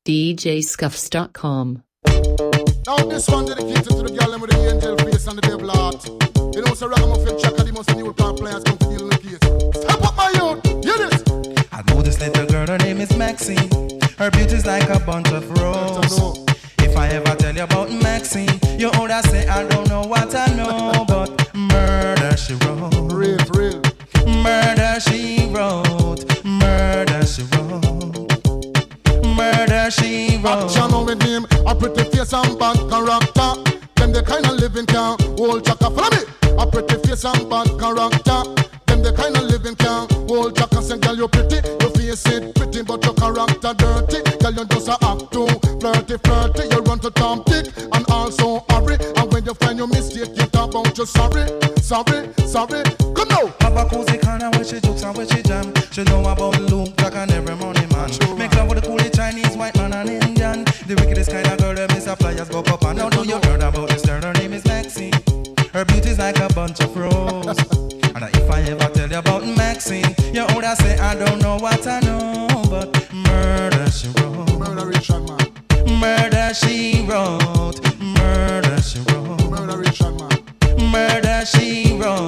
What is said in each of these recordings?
DJScuffs.com. Now this one dedicated to the girl with the angel face and the devil heart. You know, so Ragamuffin Chaka, the most new time players come to deal with the case. Step up my youth, hear this. I know this little girl, her name is Maxine. Her beauty's like a bunch of roses. If I ever tell you about Maxine, you ought to say I don't know what I know, but murder she wrote. Real, real. Murder she wrote. Murder she wrote. Murder she wrote. Action with him, a pretty face and bad character. Them the kind of living can hold Chaka. Follow me. A pretty face and bad character. Them the kind of living can hold Chaka. Say, girl, you pretty, your face it pretty, but your character dirty. Girl, you just a act too flirty, flirty. You run to Tom Dick and also hurry. And when you find your mistake, you talk about you sorry, sorry, sorry. Come now. Have a cozy corner where she jokes and where she jam. She know about Luke, Jack and every money man. Make love with the coolie Chinese, white man and Indian. The wickedest kind of girl, them is a flyers go up and now do you heard about this girl? Her name is Maxine. Her beauty's like a bunch of roses. And if I ever tell you about Maxine, you ought to say I don't know what I know, but murder she wrote. Murder Richard man. Murder she wrote. Murder she wrote. Murder Richard man. Murder she wrote.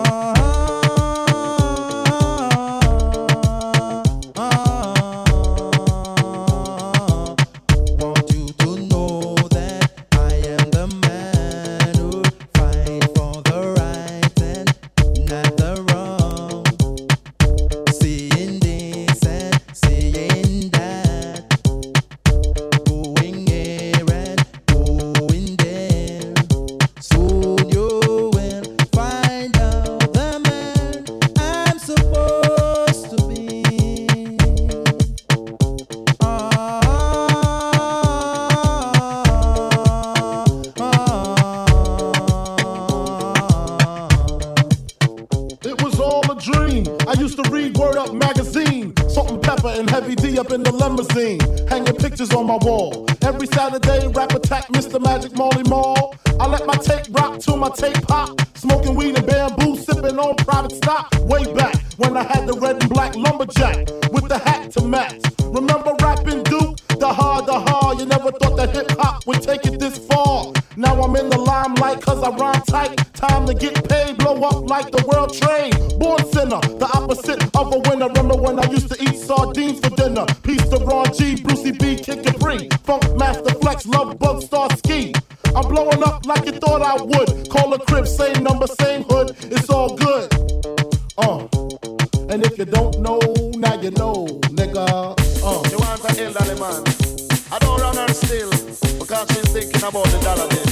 In the limousine, hanging pictures on my wall. Every Saturday, rap attack Mr. Magic Molly Mall. I let my tape rock till my tape pop. Smoking weed and bamboo, sipping on private stock. Way back when I had the red and black lumberjack with the hat to match. Remember rapping Duke? The hard. You never thought that hip hop would take it this far. Now I'm in the limelight cause I rhyme tight. Time to get paid, blow up like the world trade. Born sinner, the opposite of a winner. Remember when I used to eat sardines for dinner? Peace to Ron G, Brucey B, Kid Capri, Funk Master Flex, Love Bug, Star Ski. I'm blowing up like you thought I would. Call a crib, same number, same hood. It's all good. And if you don't know, now you know, nigga. You want to elderly man? I don't run her still because she's thinking about the dollar bill.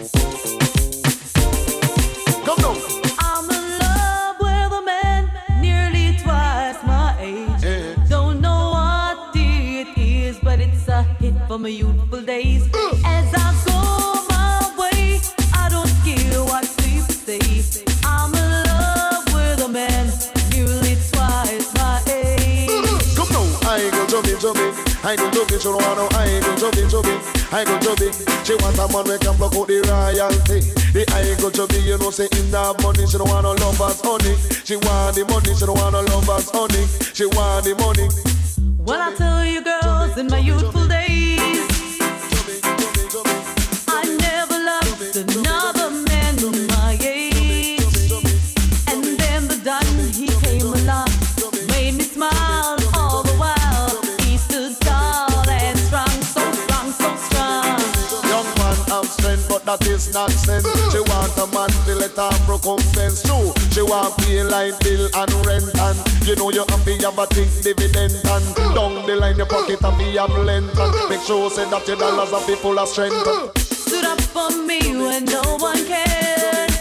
Come on. I'm in love with a man nearly twice my age. Yeah. Don't know what it is, but it's a hit from my youthful days. As I go my way, I don't care what people say. I'm in love with a man nearly twice my age. Come on, I go jumping. I go jumping, she don't want no. I go jumping. I go jumping. She want a man who can block out the royalty. The I go jumping, you know, say in that money, she don't want no lovers honey. She want the money, she don't want no lovers honey. She want the money. Well, I tell you, girls, in my youthful days, I never loved another man my age. And then the Don, he came along, made me smile all the while. He stood tall and strong, so strong, so strong. Young man have strength, but that is nonsense. She want a man to let her recompense too. She want pay line bill and rent, and you know you have to have a think dividend, and down the line your pocket have to have length, and make sure say that your dollars are full of strength. Stood up for me when no one cared.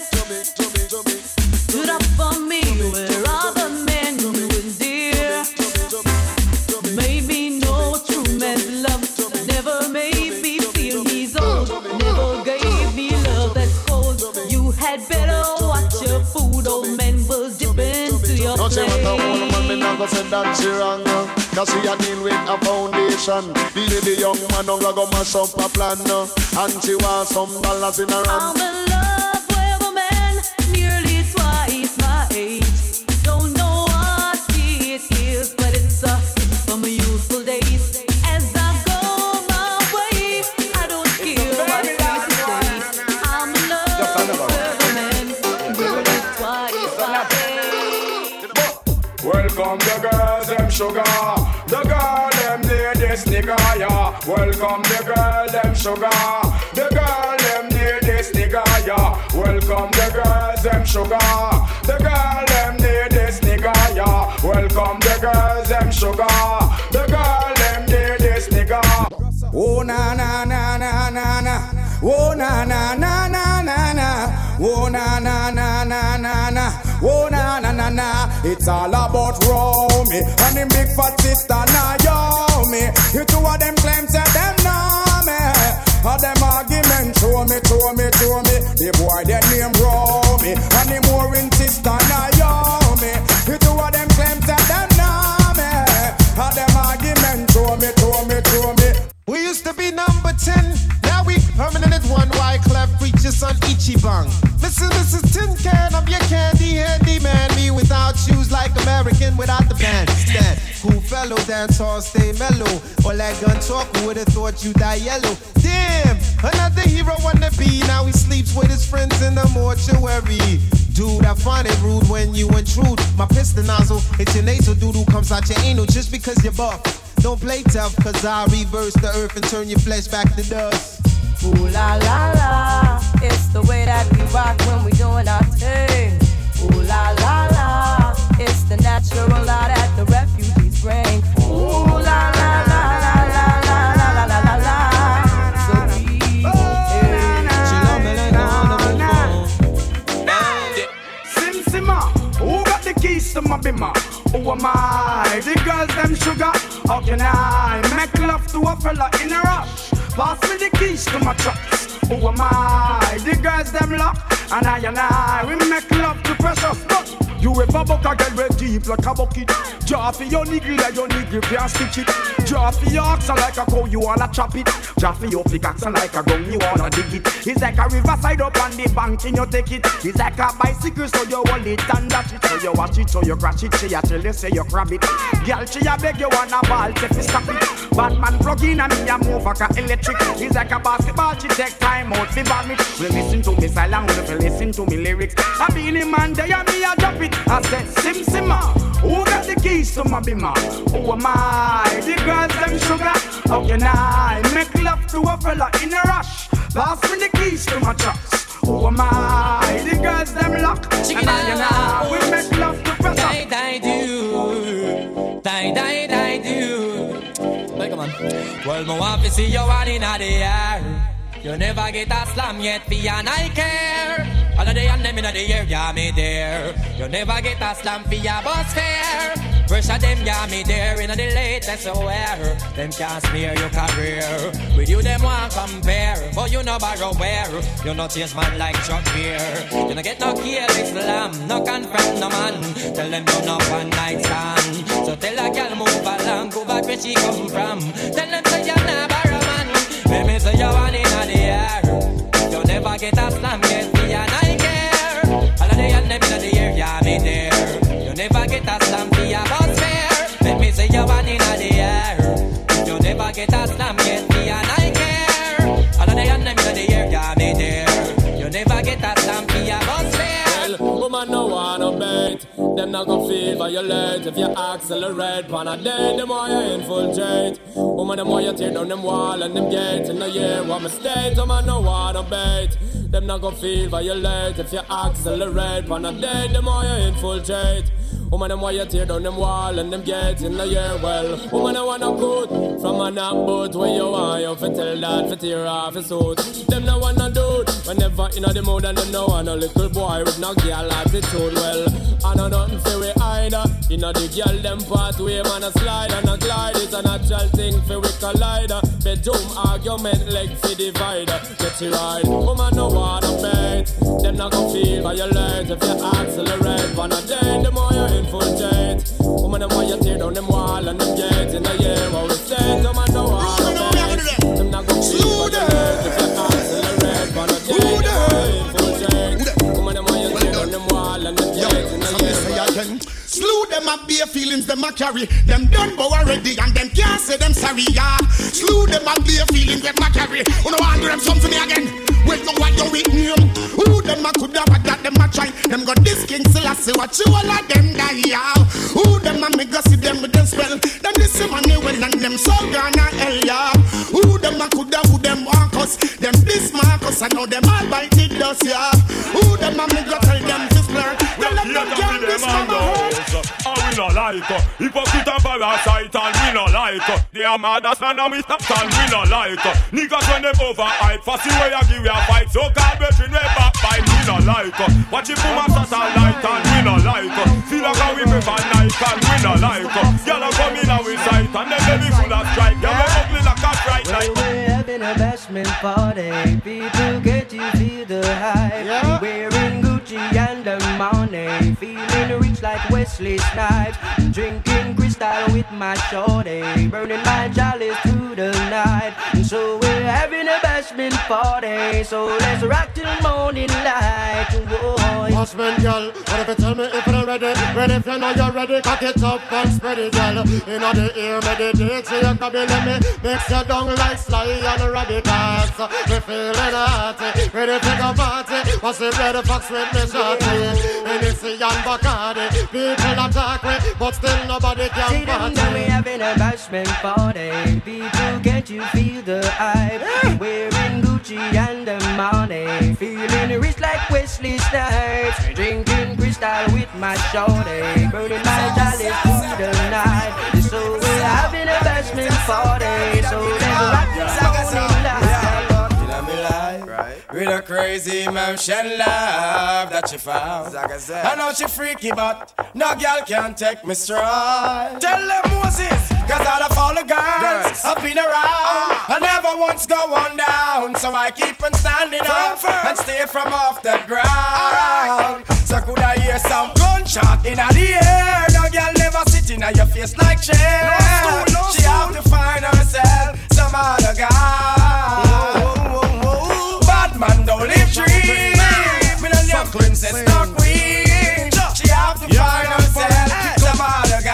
Stood up for me where other men wouldn't dare. Made me know what true man's love. Never made me feel he's old. Never gave me love that's cold. You had better watch your food. Old men will dip into your Don't say what a plate. old man, me not go say that she wrong. Cause she a deal with a foundation. The young man don't go mash up a plan. And she want some dollars in her hand. I'm in love with a man nearly twice my age. Don't know what it is, but it's a hit from my youthful days. As I go Welcome the girls, them sugar. The girl, them need this nigga, yeah. Welcome the girl, them sugar. The girl, them need this nigga, yeah. Welcome the girls, them sugar. The girl, them need this nigga, yeah. Welcome the girls, them sugar. The girl, them need this nigga. Oh na na na na na na. Oh na na na na na na. Oh na na na na na na. Oh na na na na. It's all about Romy and the big fat sister Naomi. You two of them claim that them know me. All them arguments show me. The boy that name Romy and the mooring sister Naomi. You two of them claim that them know me. All them arguments show me. We used to be number 10, now we permanent at 1. Wyclef preachers on Ichiban. Mrs. Tin Can, I'm your candy handy man. Me without shoes like American without the bandstand. Cool fellow, dance hall, stay mellow. All that gun talk, who would've thought you die yellow? Damn, another hero wanna be. Now he sleeps with his friends in the mortuary. Dude, I find it rude when you intrude. My piston nozzle, it's your nasal doodle comes out your anal just because you're buff. Don't play tough, cause I'll reverse the earth and turn your flesh back to dust. Ooh la la la, it's the way that we rock when we doing our thing. Ooh la la la, it's the natural law that the refugees bring. Ooh la la la la la la la la la la. So we, Sim Simma, who got the keys to my bimmer? Who am I? The girls them sugar. How can I make love to a fella in a rush? Pass me the keys to my trucks. Who am I? The girls them lock. And I, we make love to precious. But you ever buck a girl with deep like a bucket. Draw for your niggle like your niggle can't stitch it. Draw for your oxen like a cow, you wanna chop it. Draw for your pickaxe like a gun, you wanna dig it. It's like a riverside up on the bank and you take it. It's like a bicycle so you hold it and dash it. So you watch it, so you crash it. She a tell you say you grab it. Girl, she a beg you wanna ball, take it, stop it. Batman plug in and me a move like a electric. It's like a basketball, she take time out to bomb it. We listen to me silent, we listen to me lyrics. I be in the man there and me a drop it. I said Sim Simma, who got the keys to my bimmer? Who am I? The girls them sugar. How can I make love to a fella in a rush? Pass me the keys to my trucks. Who am I? The girls them lock. And I we make love to pressure. Die do. Well, come on. Well, my want to see you one in the air. You never get a slam yet, for and I care. All of the and them in the air, yeah, me there. You never get a slam for your bus fare. Pressure them, yeah, me there. In the latest aware, them can't smear your career. With you, them want compare. But you no borrow where. You no chase man like Chuck Beer. You no get no careless slam. No confront no man. Tell them you no one night stand. So tell a girl move along. Go back where she come from. Tell them say you're not borrow man. Let me say you want in the air. You never get a slam yet, me and I care. All of the and them in the air, yeah, me there. You never get a slam for your bus fare. Let me say you want in the air. You never get a slam yet, me and I care. All of the and them in the air, yeah, me there. You never get a slam for your bus fare. Well, woman no wanna bait. Them not gon' feel violate. If you accelerate, pan a day, the more you infiltrate. Woman, the more you tear down them wall and them gates. In the year, what mistake, woman no wanna bait. Them not gon' feel violate. If you accelerate, pan a day, the more you infiltrate. Woman, them why you tear down them wall and them gates in the year. Well, woman, I wanna cut from a knock boat where you want you fi tell that fi tear off his suit. Them no wanna do it whenever in the mood and them no want a little boy with no girl attitude. Well, I know nothing fi we either. You know the girl them pathway man a slide and a glide. It's a natural thing fi we collider. Bedroom argument leg fi divider. Get you right, woman no wanna bait. Them not gon' feel violate if you accelerate. One a day the more you infiltrate. Woman them why you tear down them wall and them gates in the year. What we say, woman no wanna bait. Them not gon' feel violate if you accelerate. One a day the more you infiltrate. Woman them why you tear down them wall and them gates in the year. Slew them up bare feelings them a carry. Them done bow already and them can't say them sorry, yeah. Slew them up bare feelings them a carry. You know want them something again. Wait, no what you with name. Who them a coulda what that them a try? Them got this king still I see what you all of them die, yeah. Who them a me go see them with them spell? Them this money well and them so gonna hell, yeah. Who them a coulda who them want us? Them this Marcus I know them all bite it dust, yeah. Who them a me go tell them this blur? Tell them can't this mama hurt. And we no like hypocrite and parasite and we no like they are mad as man and we stop and we no like niggas when them overhype fussy way I give you a fight so called between way backbite we no like watch it from a satellite and we no like feel like how we prefer night and we no like y'all are coming out with sight and them baby full of strike y'all are ugly like a bright light. We're having a bashment party, people get you feel the hype, yeah. Wearing Gucci and the money, feeling rich like Wesley Snipes, drinking crystal with my shorty, burning my chalice through the night. And so we're having a bashment party, so let's rock till morning light. Bashment girl, what if you tell me if you're ready? Ready if you know you're ready, cock it up and spread it, girl. You know the ear meditate, so you can be let me mix your dung like Sly and Radicals. We feeling hot, ready to go party. What's the red fox with me shorty? Hennessy and Bacardi, people attack me, but still nobody can party. See them we having a bashment party, people can't you feel the hype? Wearing Gucci and the money, feeling rich like Wesley Snipes, drinking crystal with my shorty, burning my chalice through the night. So we're having a bashment party, so let's rock this morning light. With a crazy motion love that she found. I know she freaky, but no girl can take me stride. Tell them Moses, cause all of all the girls have been around. I never once go on down, so I keep on standing up and stay from off the ground. So could I hear some gunshot in the air? No girl never sitting on your face like chair. She have to find herself some other guy. Man don't live dream. Me no young princess, not queen. She have to find herself some other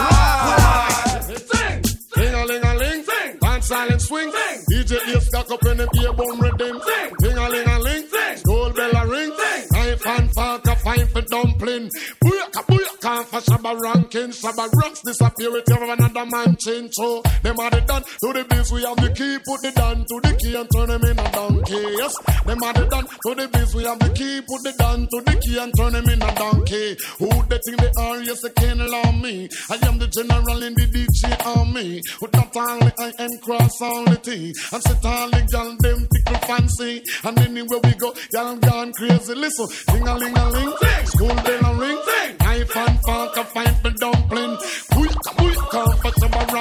guy. Sing, ding-a-ling-a-ling, sing, dance silent swing, sing. DJ is stuck up in the ear bone rhythm. Sing, ding-a-ling-a-ling, sing, school bell a ring, sing. Knife and fork a fine for dumpling. Booyaka, booyaka, for Shabba ranking. Shabba ranks disappear with you another man change. So them are the done to the biz. We have the key, put the down to the key and turn them in a donkey. Yes, them are the done to the biz. We have the key, put the down to the key and turn them in a donkey. Who they think they are? Yes, they can't allow me. I am the general in the DJ army. With not only I am cross all the T. And sit all the gal them tickle fancy. And anywhere we go, y'all gone crazy. Listen, ding-a-ling-a-ling, school bell a ring, knife and fork a fine for dumpling. Booyaka, for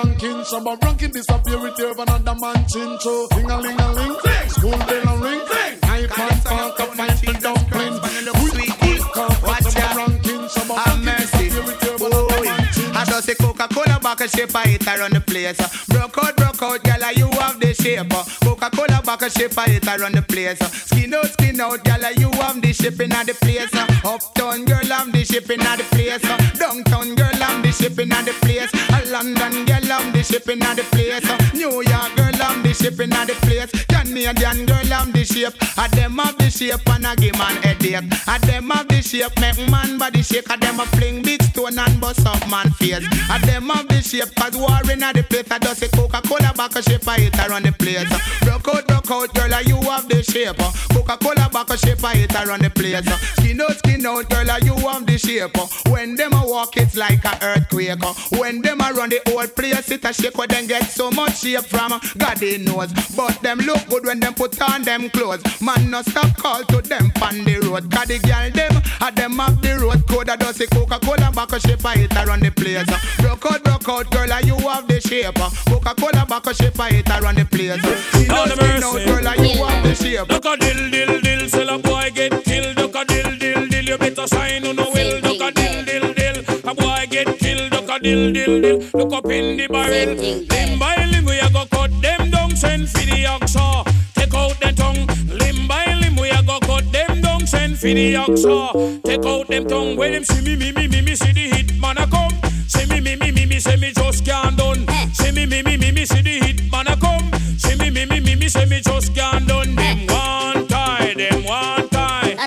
Shabba ranking disappear with you another man chin. So ding-a-ling-a-ling, school bell a ring, knife and fork a fine for dumpling. Booyaka, for Shabba ranking, Shabba ranking disappear with you another man chin. I just say Coca-Cola back a shape I hit around the place. Broke out, gala, you have the shape. Coca-Cola back a shape I hit around the place. Skin out, gala, you have the shipping at the place. Uptown girl, I'm the shipping at the place. Downtown girl, I'm the shipping at the place. London girl, I'm the shipping at the place. New York girl, I'm the shipping at the place. Canadian girl, I'm the shape. I them have the shape and I give man headache. I them have the shape, make man body shake. I them a fling big stone and bust up man face. I them have the shape, cause war in at the place. I just say Coca-Cola back a shape, I hit around the place. Broke out, girl, you have the shape. Coca-Cola back a shape, I hit around the place. Skin out, girl, you have the shape. When them a walk, it's like a earthquake. When them a run the whole place, it a shake. When them get so much shape from God they knows. But them look good when them put on them clothes. Man no stop call to them on the road. Cause the girl them, a them up the road code. I just say Coca-Cola back a shape, I hit around the place. Broke out, girl, you have the shape. Coca-Cola back a shape, I hit around the place. Skin out, girl, you have the shape. Look a dill, sell a boy get killed. Look a dill, you better sign on no will. Look a dill, a boy get killed. Look a dill, look up in the barrel. Limb by limb, we a go cut them down. Send for the oxa, take out the tongue. Limb by limb, we a go cut them down. Send for the oxa, take out them tongue. When them see me, see the hit man a come. See me, say me just can't done. See me, see the hit man a come. See me, say me just can't done. Them one tie,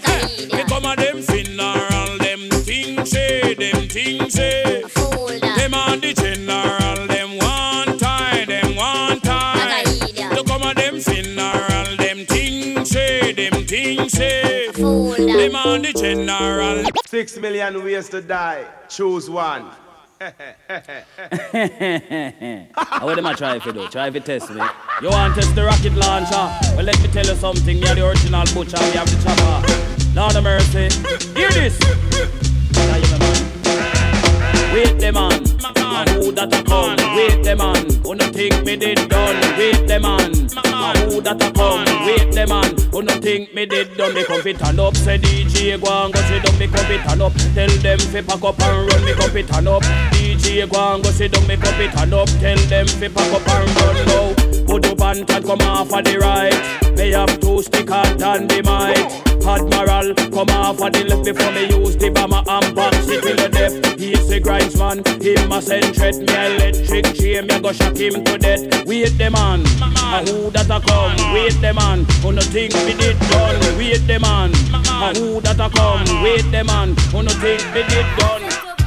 on the general. 6 million ways to die. Choose one. What am I trying to do? Try to test me. You want to test the rocket launcher? Well, let me tell you something. You're the original butcher. We have the chopper. Lord of mercy. Hear this. Wait them on. Who that a come? Wait them on. Who no think me did done? Wait them on. Who that a come? Wait them on. Who no think me did done? Me come fit turn up. Say DJ go and go sit down. Me come fit turn up. Tell them fi pack up and run. Me come fit turn up. DJ go and go sit down. Me come fit turn up. Tell them fi pack up and run now. Put up and come off of the right. Me have 2 stick hard and the mic. Admiral come off of the left before me use the bomber and box it till the death. He's a grinds man, him a send threat. Me electric chain, me go shock him to death. Wait them on, who that a come? Wait them on, who no think me did done? Wait them on, who that a come? Wait them on, who no think me did done?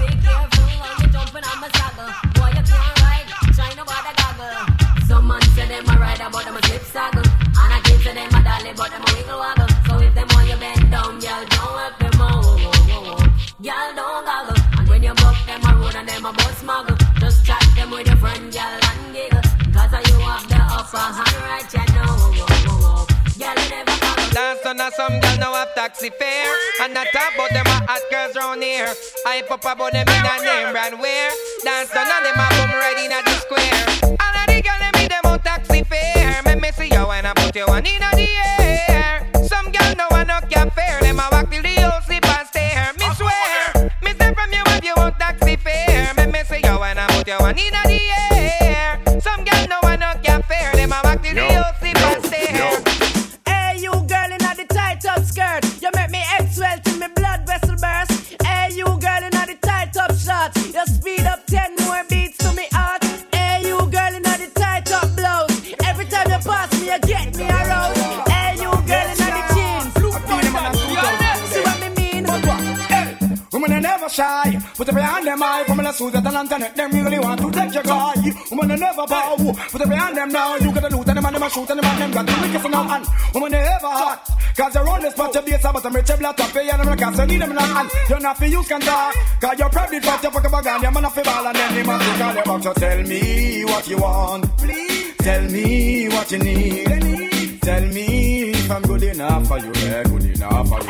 Some man say them a ride about them a slip saddle, and I can't say them a dolly but them a wiggle waggle. So if them want you bend down, y'all don't let them out. Y'all don't goggle. And when you buck them a road and them a bus smuggle, just chat them with your friend, y'all and giggle. Cause you have the upper hand right, you know. Y'all never goggle. Last on some girl now have taxi fare, and I talk about them a hot girls round here. I pop about them in a name brand wear. Dance done and them a boom right in a the square. All of the girl them me them on taxi fare. Me see you when I put you one in the air. Some girl know I no can fare. Them a walk till the whole sleep and stare. Me swear, me say from you if you want taxi fare. Me see you when I put you one in the air. Some girl know I no can fare. Them a walk till the whole sleep and stare. Hey you girl in the tight up skirt, you make me head swell till me blood vessel burst. Hey you girl in the tight up shorts, you speed up 10 more beats to me heart. Hey you girl in the tight up blouse, every time you pass me you get me aroused. Hey you girl in the jeans, see what me mean? Women are never shy, put up your hand them high. From the suit at the lantern, them really want to take your guy. Women are never bow, put up your hand them now. You gotta loot and them and them a shoot and them and them got to make it now. And women are ever hot, cause they're on this spot to be a sabbath and rich a black top. And them a cast, you need them in hand. You're not for use can talk, cause you're probably fat, you fuck up a gun. You're man off the ball and then they must call you back. So tell me what you want, please. Tell me what you need. Tell me if I'm good enough for you, good enough for you,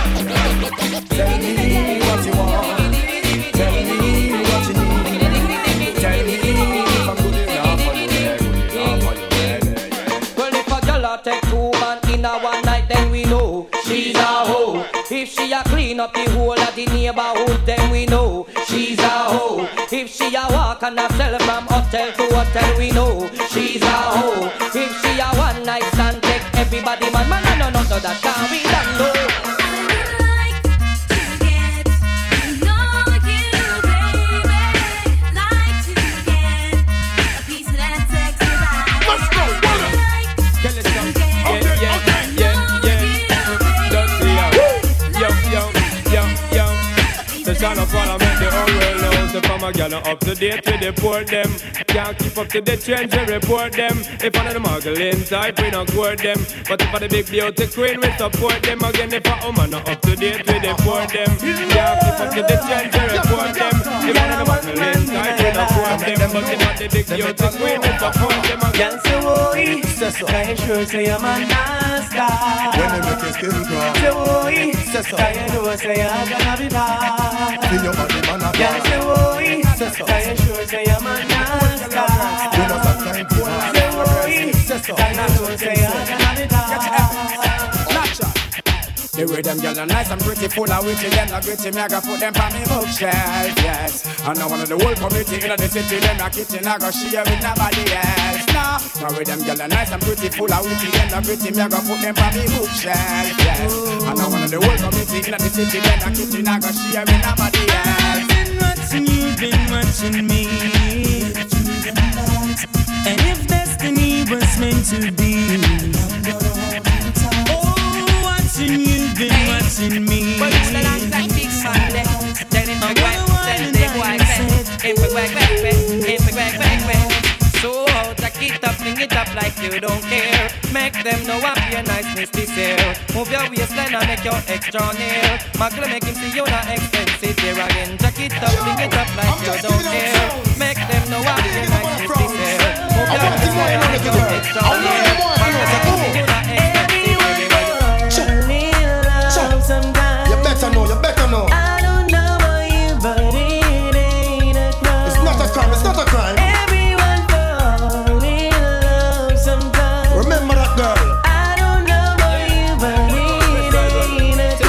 Tell me what you want. Tell me what you need. Tell me if I'm good enough for you, good enough for you, Well, if a girl a take 2 man in a one night, then we know she's a hoe. If she a clean up the whole of the neighborhood, then we know she's a hoe. If she a walk and a sell from hotel to hotel, we know she's a hoe. If she a one night stand, take everybody man, I know none of that can we done know. Shine up and make the whole world know. So from a girl up to date we deport them. Can't keep up to the trends we report them. If one of the muggling type we not court them. But if for the big beauty queen we support them. Again if a woman not up to date we deport them. Can't keep up to the trends we report them. If one of the muggling type we not court them. But if for the big beauty queen we support them. Again say woy, can you sure say I'm a nasty? When they make your skin crawl. Say woy, can you know say I'm gonna be bad? In your body, man, I can't say woy, can you sure say I'm a nasty? We don't have time for that. Say woy, can you know say I'm gonna be bad? The way them girls are nice and pretty, full of witty, them not gritty, me I go put them on me bookshelf, yes. And now one of the whole community in the city, them not kitchen, I go share with nobody else. Nah, now with them girls are nice and pretty, full of witty, them not gritty, me I go put them on me bookshelf, yes. And now one of the whole community in the city, them not kitchen, I go share with nobody else. You've been watching me, and if destiny was meant to be, you've been watching me. But it's the last like big man there. Tell him to go back, if we back. So out, I get up in fling it up like you don't care. Make them know I'm your niceness this year. Move your waistline and make your extra near. Magle make him see you not expensive here again. Jack it up, fling it up like you don't care. Make them know I'm your niceness this year. Move your waistline and make your extra near. Magle make him see you not expensive here again. Sometimes. You better know. I don't know about you, but it ain't a crime. It's not a crime. Everyone fall in love sometimes. Remember that girl. I don't know about you, but it ain't a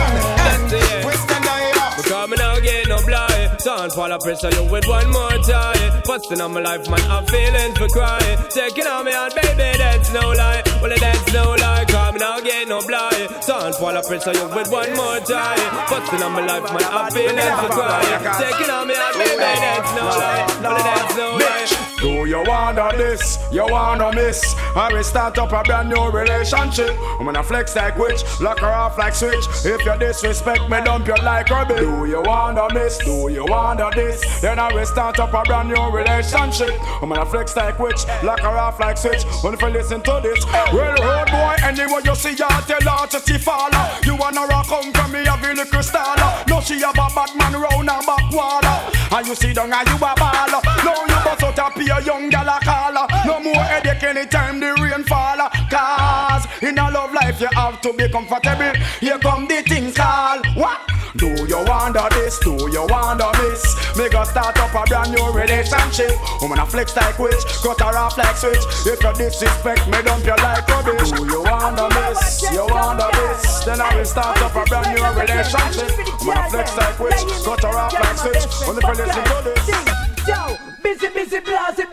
crime. Because me now get no blind. Don't fall a pressure you with one more time. Busting on my life, man, I'm feeling for crying. Taking on me out, baby, that's no lie. Well, that's no lie, cause me now get no blind. Don't fall a pressure you with one more time. Busting on my life, man, I'm feeling for crying. Taking on me out, baby, that's no lie. Well, that's no lie. Do you wanna this? You wanna miss? I will start up a brand new relationship. I'm gonna flex like witch, lock her off like switch. If you disrespect me, dump you like rubbish. Do you wanna miss? Do you wanna this? Then I will start up a brand new relationship. I'm gonna flex like witch, lock her off like switch. When if you listen to this, well, road boy, anyway you see her, tell her to see follow. You wanna rock home from me, have a little star. No, she have a bad man round her back water. And you see down and you a baller. No, you bust out a pay a young gal a caller. No more headache anytime the rain fall. Cause in a love life you have to be comfortable. Here come the things called what? Do you wonder this? Do you wonder miss? Me go start up a brand new relationship. I'm gonna flex like witch, cut her off like switch. If you disrespect me, dump you like rubbish. Do you wonder miss? You wonder this? Then I will start up a brand new relationship. I'm gonna flex like witch, cut her off like switch. When the listen to this. Yo, busy, blasey,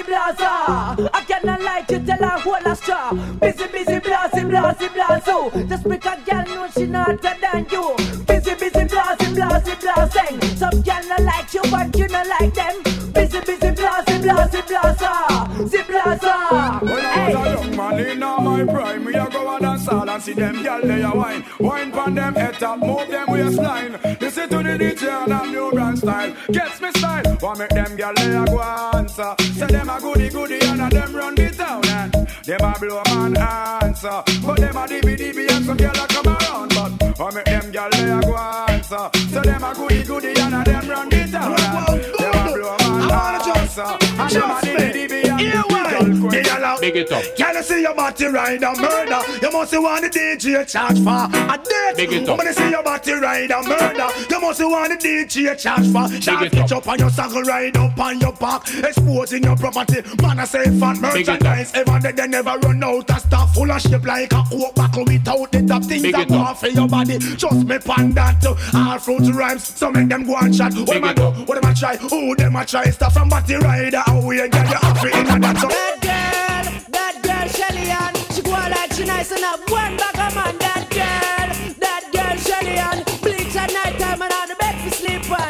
blaza. I cannot like you, tell her whole a straw. Busy, blasey, blazo. Just because a girl know she not better than you. Busy, blasey, blasing. Some girl not like you, but you not like them. Busy, blasey, blaza. Ziblaza. When I was a young man in my prime, we a go and dance all and see them girl they a wine. Wine pon them head top, move them waistline. Listen to the DJ and a new brand style. Gets me style, want make them girl they a go answer. Say them a goody and a them run the town and them a blow man answer. But them a DB and some girl a come around. But want make them girl they a go answer. So them a goody and a them run the town and them a blow man answer. And them a DB and Big it up. Can I see your body ride and murder? You must want the DJ charge for a date. Big it up. When I see your body ride and murder, you must want the DJ charge for. Shot pitch up on your saddle, ride up on your back, exposing your property. Man, I say fat merchandise. Ever they never run out of stuff full of shape like a oak buckle without the top things that go off for your body. Trust me, pan that. All fruit rhymes, so make them go and shot. What am I do? What am I try? Who them I try? Stuff from body rider. How we get you off in and that's That girl Shelly Ann, she go like she nice enough. One bag of man, that girl Shelly Ann. Bleach at night time and on the bed for sleep on.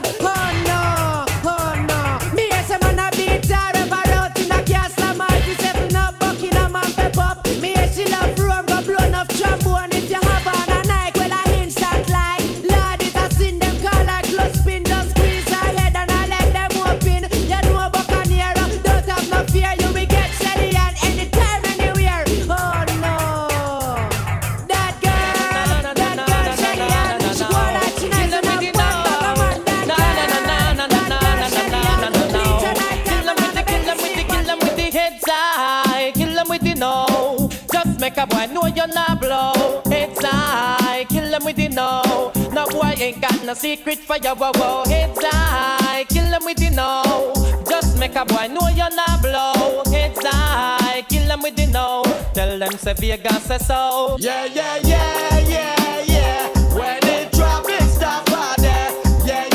Oh no. Me as a man a beat her ever out in a castle. Man, she setting up Buckingham and pep up. Me as she love room, go blow enough trombone. If you have on a night, well I instant like. Lord, it a sin them call like close spin. Just squeeze her head and I let them open. You know Buccaneer, don't have no fear. You will get Shelly Ann anytime, anywhere. Oh no. That girl Shelly Ann, she go like she nice enough. One bag of man, that girl Shelly Ann. Bleach at night time and on the bed to sleep on. Kill them with the heads high, kill them with the no. Just make a boy know you're not blow. Heads high, kill them with the no. No boy ain't got no secret for your wow. Heads high, kill them with the no. Just make a boy know you're not blow. Heads high, kill them with the no. Tell them say Vegas say so. Yeah. When the traffic stop out there. Yeah.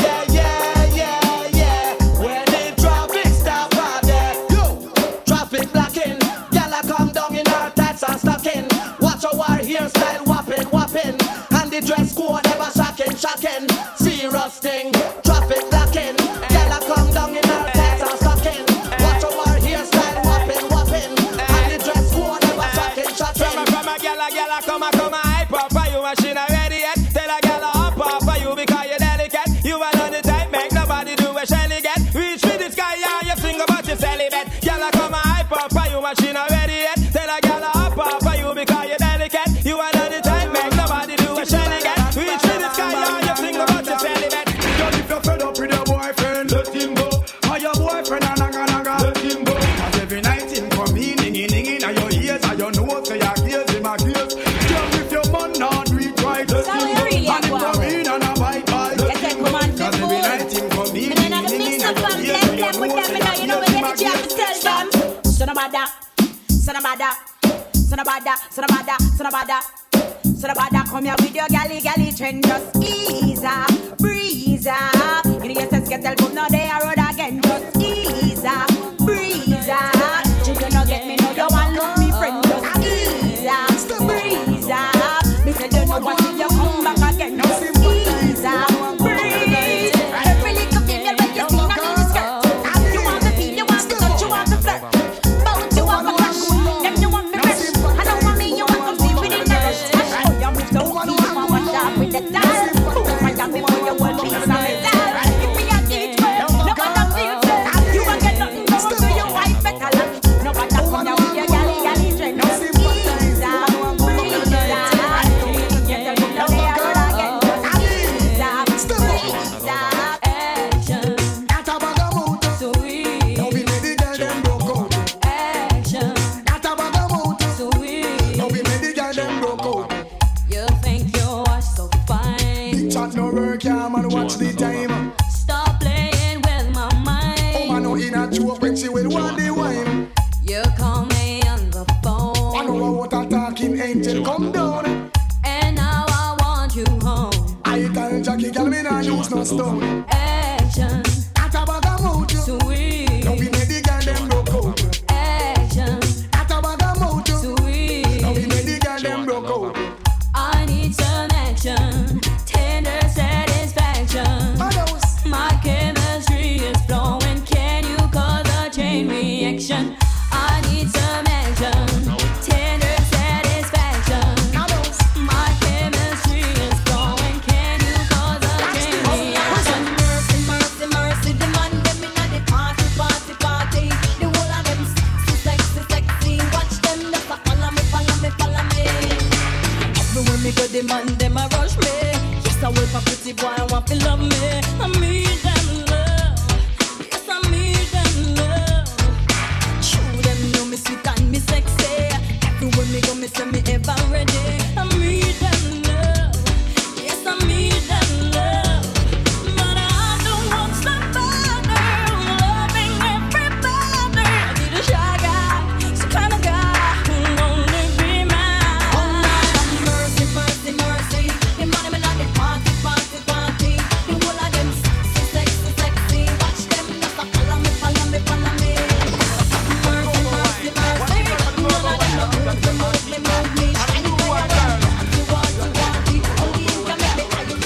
When the traffic stop out there. Yo, traffic blocking. Y'all come down in her tights and stocking. Watch our hairstyle whopping. And the dress code ever shocking. Serious thing. Traffic blocking. Y'all come down in her tights and stocking. Watch our hairstyle whopping. And the dress code ever shocking. From a gal, come hype up for you and you not ready yet. Tell a girl hop off for you because you're delicate. You are not the type, make nobody do a shelly get. Reach to the sky, on your finger, but you're celibate. Girl, if you're fed up with your boyfriend, let him go. Or your boyfriend a naga naga, let him go. Cause every night him come in, dinging on your ears, and your nose, say your gears, him a gears. Girl, if your man not do it right, let him go. And him come in and a bite. Cause every night him come in, dinging on your ears, and your nose, say your gears, him a gears. Son of bada, son of bada, son of bada, son of bada, son of bada. So the bada come here with your galley trend. Just ease up, breeze up. You know your sense get help, no they are road again. Just ease up, breeze up. You don't get me, no you want love me friend. Just ease up, breeze up. Me say you know what if you come back again. Just ease up, breeze. Every little female when you see a mini skirt. You want the feel, you want the touch, you want the flirt. Both you want the crush, them you want me fresh. I don't want me, you want to see within the rush. So you want watch out with the dance. Find out before you want me to dance. If me a teach well, nobody feels it. You won't get nothing more to your wife better luck. Nobody come down with your galley trend. No ease up, breeze up. Get the look down there again. Ease up, breeze up. Action. That a bag of mood. Sweet. Now we made the girl them broke out. Action. That a bag of mood. Sweet. Now we made the girl them broke out. You think you are so fine. Big chat no work, yeah, man, watch the time. Stop playing with my mind. Oh, man, no in a joke when she will want the wine. You call me on the phone. I know what a talking angel come down. And now I want you home. I tell Jackie, girl, me not use no stone. Action. That a bag of mood. Sweet. Now we made the girl them broke out. Action. That a bag of mood. Sweet. Now we made the girl them broke out. I need some action, tender satisfaction. My chemistry is flowing. Can you cause a chain reaction? I need some action, tender satisfaction. My chemistry is flowing. Can you cause a chain reaction? Mercy, mercy, mercy. The man them inna the party, party, party. The whole of them sexy, sexy, sexy. Watch them just a follow me, follow me, follow me. Everywhere me go, the man them a rush me. Yes, I will for pretty boy, I want to love me. I need them love. Yes, I need them love. True, them know me sweet and me sexy. Everywhere me go, me say me ever ready. I need them love. Yes, I need them love. But I don't want somebody loving everybody. I need a shy guy, some kind of guy who only be mine. Oh my, mercy, mercy, mercy. The money me not the party, party, party. The whole of them sexy, sexy, sexy. Watch them just a follow me, follow me, follow me. Mercy, mercy, mercy. The whole of them love me, move me, move me. Shine it where you want it. Only you can make me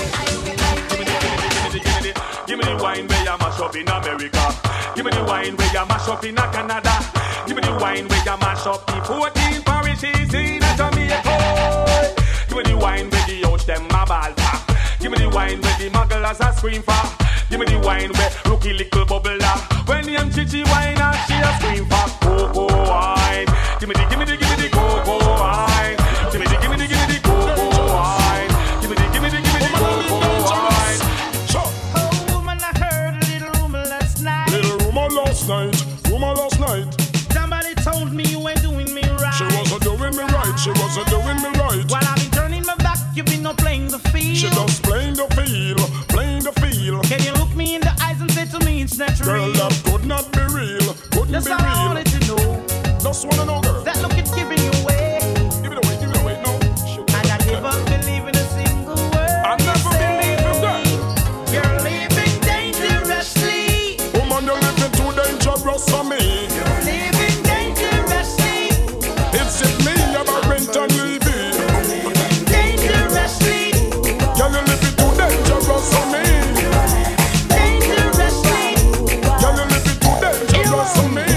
Give me the wine where you mash up in America. Give me the wine where you mash up in Canada. Give me the wine where you mash up the 14 parishes in Jamaica. Give me the wine where the out them a ball for. Give me the wine where the mugglers a scream for. Give me the wine where rookie little bubbler. When the chichi wine and she a scream for cocoa wine. Give me the cocoa wine. Give me the cocoa wine. Give me the cocoa wine. Oh, woman, I heard a little rumor last night. Little rumor last night. Somebody told me you ain't doing me right. She wasn't doing me right. While I've been turning my back, you've been not playing the field. She just playing the field. Can you look me in the eyes and say to me it's not real? Girl, that could not be real. That's all I wanted to know. Just wanna know, girl. That look it's giving you away. Give it away, no. And I never believe in a single word. I never believe in that. You're living dangerously. Woman, you're living too dangerous for me. You're living dangerously. Is it me about rent and leaving? Dangerously. Girl, you're living too dangerous for me. Dangerously. Girl, you're living too dangerous for me.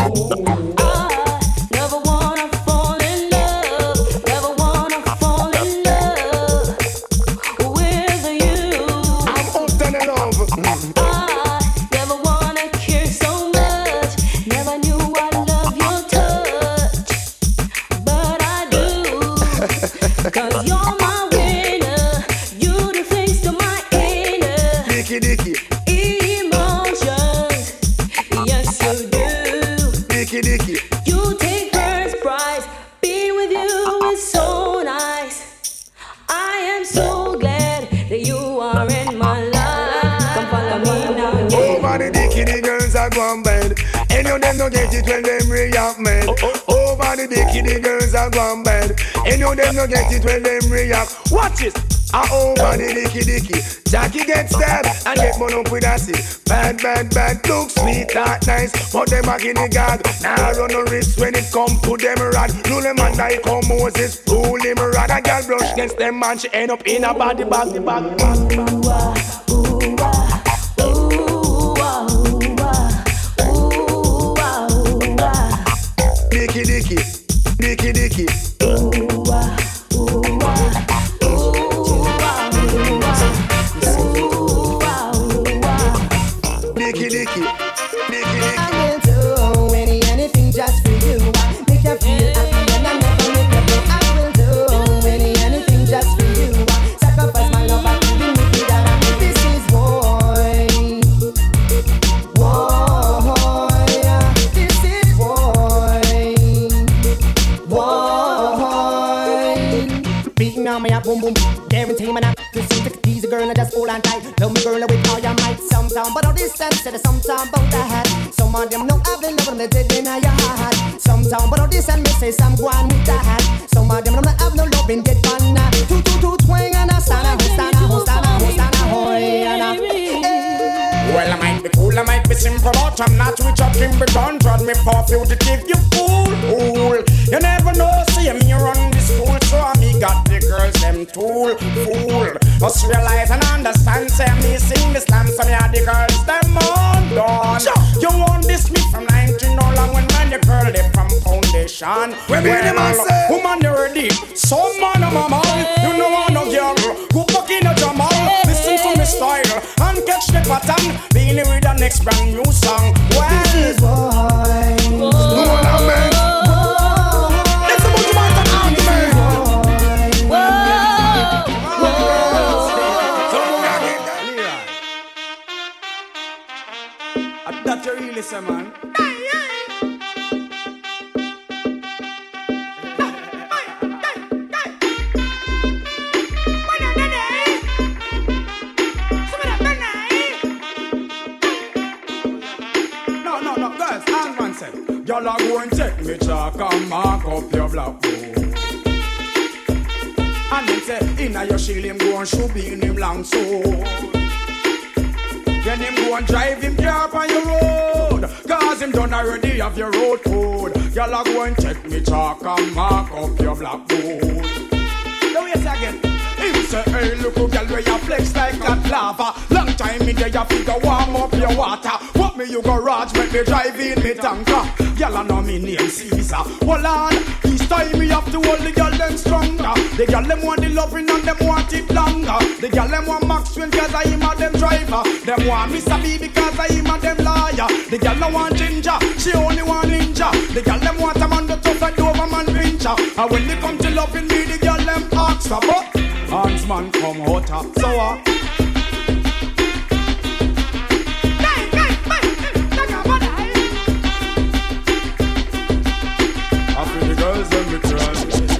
Never wanna fall in love. Never wanna fall in love with you. I'm open in love. I never wanna care so much. Never knew I love your touch. no get it when them react mad. Over the bikini girls are gone bad. And you them no get it when them react. Watch it. Over the dicky. Jackie gets stabbed and get one up with a sick. Bad. Look sweet, that nice. But them a guinea god. Now run no risk when it come to them rod. Rule them and like how Moses rule him rod. A girl brush against them man, she end up in a body bag. Dicky. I will do anything just for you. Make you feel happy and I never make you blue. I will do anything just for you. Sacrifice my love and give me that. This is boy. This is boy. Beating on me up, boom boom. Guarantee me not to see the tease a girl and just hold on tight. Love me girl with all your might. Sometime, but all this time said sometime about the hat. Some of them know I've been loving them, they did in your heart. Sometime, but all this and me say some go on with the hat. Some of them don't have no loving, get fun. Two, twang and a stand. Well, I might be cool, I might be simple, but I'm not rich up in Britain. Trod me for fugitive, you fool. You never know, see me run this school, so me got the girls, them tool, fool. Just realize and understand, say me sing this time, so me had the girls, them on done. You want this me from 19 no long when man, your girl, they from foundation. Well, woman, you ready? Some man, mama, you know want no girl, go back in a Jamal, listen to me style, and catch the pattern, being with the next brand new song. Well, this is why. That you really say, man. No, guys, hands one set. Y'all are going to take me chalk and mark up your black book. And then say, inna your shield him go and shoot in him long sword. Then him go and drive him car on your road. Cause him done already have your road code. Y'all are going to take me chalk and mark up your blackboard. Now yes again. Him say, hey look who girl where you flex like that lava. Long time me there you figure warm up your water. What me you garage make me drive in me tanker. Y'all I know me name Caesar. Hold on, each time me have to hold the girl them stronger. The girl them want the loving and them want it longer. The girl them want Maxwell cause I am a them driver. Them want Mr. B because I am a them lawyer. The girl no want ginger, she only want ninja. The girl them want a man the tough and Doberman pincher. And when they come to loving me, the girl them ask her, but hands man come hotter, so after the girls them return.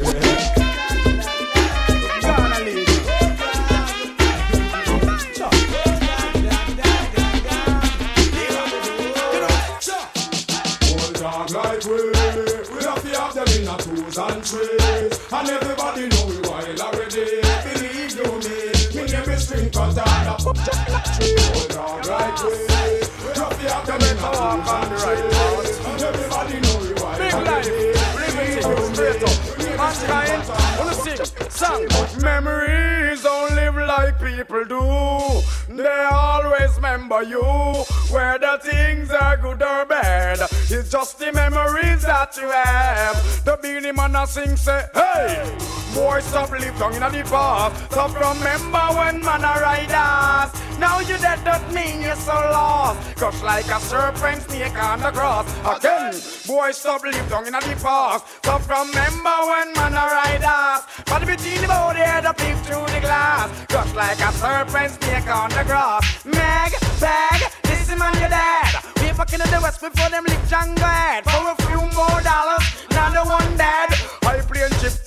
Like we have to have them in our twos and threes. And everybody know we wild already. Believe you me name is String Katana. Hold on like we have to have them in our twos and threes. And everybody know we wild already. Big life, straight up. Mankind, wanna sing, song. Memories don't live like people do. They always remember you. Whether things are good or bad, it's just the memories that you have. The Beenie Man a sing say, hey, boy stop live down in the past. Stop remember when man a ride us. Now you dead don't mean you're so lost. Crush like a serpent snake on the cross. Again, boy stop live down in the past. Stop remember when man a ride us. But between the body head up peep through the glass. Crush like a serpent snake on the grass. Meg, bag, this is man your dad. We fucking in the west before them lick Django head. For a few more dollars, now the one dead. I play and chip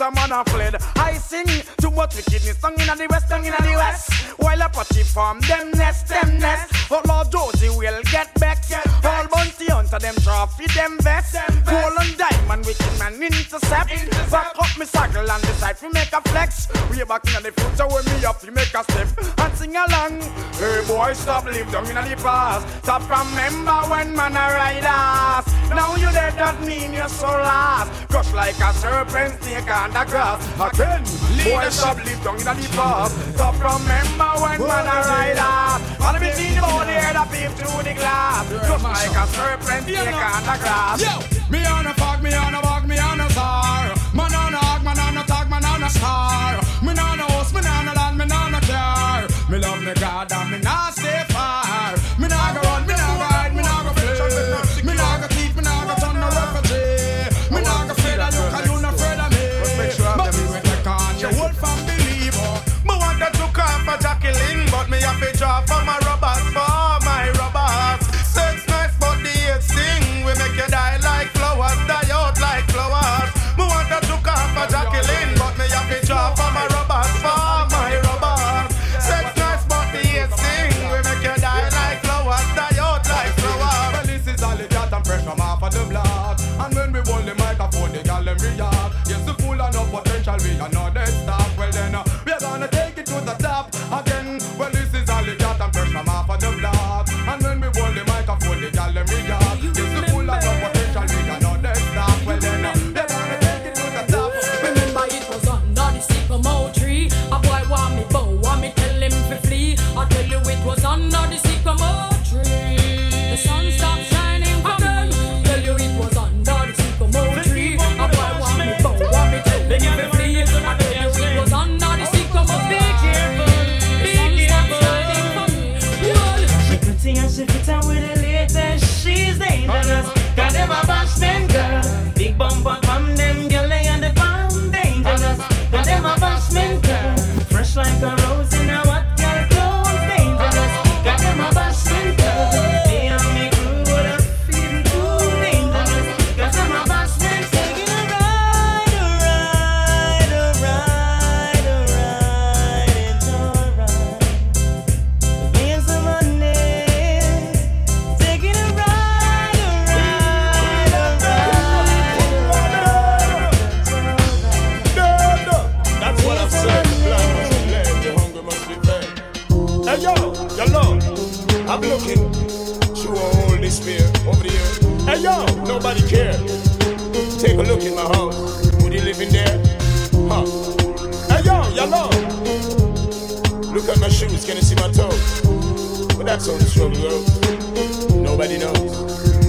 a man a fled. I sing too much wickedness, song in the west, song in the west. While a party farm, them nest. But Lord Josie will get back. All bounty hunter, them trophy, them vest. Gold and diamond, wicked man intercept. Back up me circle and decide to make a flex. Way back in the future when me up to make a step and sing along. Hey boy, stop live down in the past. Stop remember when man a ride ass. Now you dead, that mean you're so lost. Crush like a serpent, snake on the grass. Again, boy, stop live down in the past. Stop remember when man a ride ass. All the between the body head a peep through the glass. Crush like a serpent, snake on the grass. Yo, me on a fog, me on a bug, me on a star. Man on a hog, man on a tag, man on a star. Me on a house, me on a land, me on a car. Me love me God and me not stay far. Me not go run, me not go hide, me not go flee. Me not go keep, me not go turn no refugee. Me not go afraid of you, cause you not afraid of me. But me will take on your whole family believer. Me wanted to call for Jacqueline, but me have to draw for my robbers, for my robbers. Sex nice, but the hate sting. We make you die like flowers, die out like flowers. Me wanted to call for Jacqueline, but me have to draw for my robbers, for my robbers. Sex nice, but the hate sting. We make you die like flowers, die out like flowers. Well, this is all the cat and fresh from off of the block. And when we hold the microphone, the gal them react. Yes, the full of no potential, we are not dead stop. Well then, we are gonna take it to the top again. Well, this is all the cat and fresh from off of the block. And when we hold the microphone, the gal them react. Yes, the full of no potential, we are not dead stop. Well then, we are gonna take it to the top. Remember it was under the sycamore tree. A boy want me bow, want me tell him to flee. I tell you it was under the sycamore tree. The sun stopped shining for me. Tell you it was under the sycamore tree. A boy want me bow, want me tell him to flee. I tell you it was under the sycamore tree. The sun stopped shining for me. She pretty and she fit and with the latest. She's dangerous. Got them a bashman girl. Big bumper from them girl they on the farm dangerous. Got them a bashman girl. Fresh like a rose in a what girl clothes dangerous. Got them a bashman girl. Me and me crew would have feel too dangerous. Got them a bashman taking a ride, a ride, a ride, a ride. It's alright. Me and some money taking a ride, a ride, a ride. That's what I've said. The blind must be led, the hungry must be fed. Hey yo, I'm looking through a hole this spear over here. Hey yo, nobody care. Take a look in my house. Would you live in there? Huh? Hey yo, look at my shoes, can you see my toes? But that's on the struggle, girl. Nobody knows.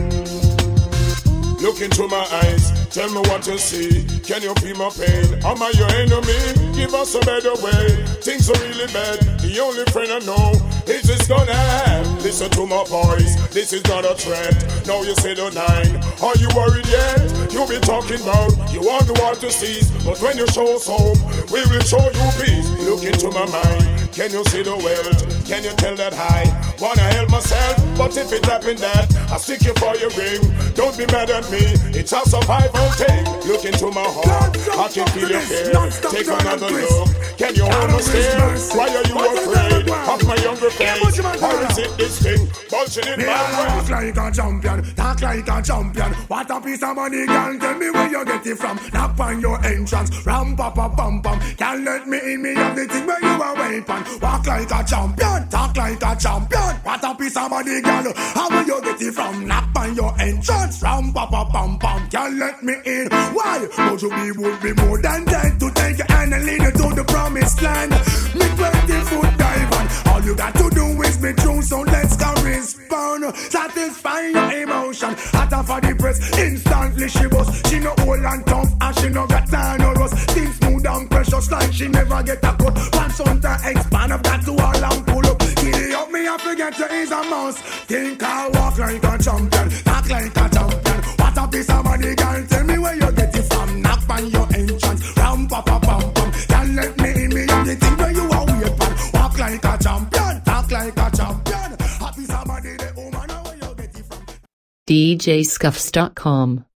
Look into my eyes, tell me what you see. Can you feel my pain? Am I your enemy? Give us a better way. Things are really bad. The only friend I know is this gonna have. Listen to my voice, this is not a threat. Now you say the 9. Are you worried yet? You be talking about you want the world to cease, but when you show us home, we will show you peace. Look into my mind, can you see the wealth? Can you tell that I wanna help myself? But if it happened that I stick you for your ring, don't be mad at me. It's a survival thing. Look into my heart, I can feel your fear. Take another look. Can you hold me still? Why are you afraid of my younger face? Or is it this thing bulging in my way? Talk like a champion, talk like a champion. What a piece of money, girl. Tell me where you get it from. Knock on your entrance, ram pa pa pam pam. Can't let me in, me have the thing where you are weapon. Walk like a champion, talk like a champion. What a piece of money, girl. How will you get it from? Knock on your entrance, ram pa pa pam pam. Can't let me in. Why? But you would be more than dead to take your hand and lead you to the promised land. Me 20-foot dive on. All you got to do is be true, so let's go respond. Satisfy your emotion. Hotter for the press, instantly she was. She no old and tough, and she no got time no rust. Things smooth and precious like she never get a cut. Once on to expand, I've got to all and pull up. Giddy up me, I forget you is a mouse. Think I walk like a champion, talk like a champion. What a piece of money, girl, tell me where you get it from. Knock on your entrance, ram pa pa pam pam. Can't let me in, me have the thing where you are weapon. Walk like a champion, talk like a champion. A piece of money, the woman, where you get it from. DJScuffs.com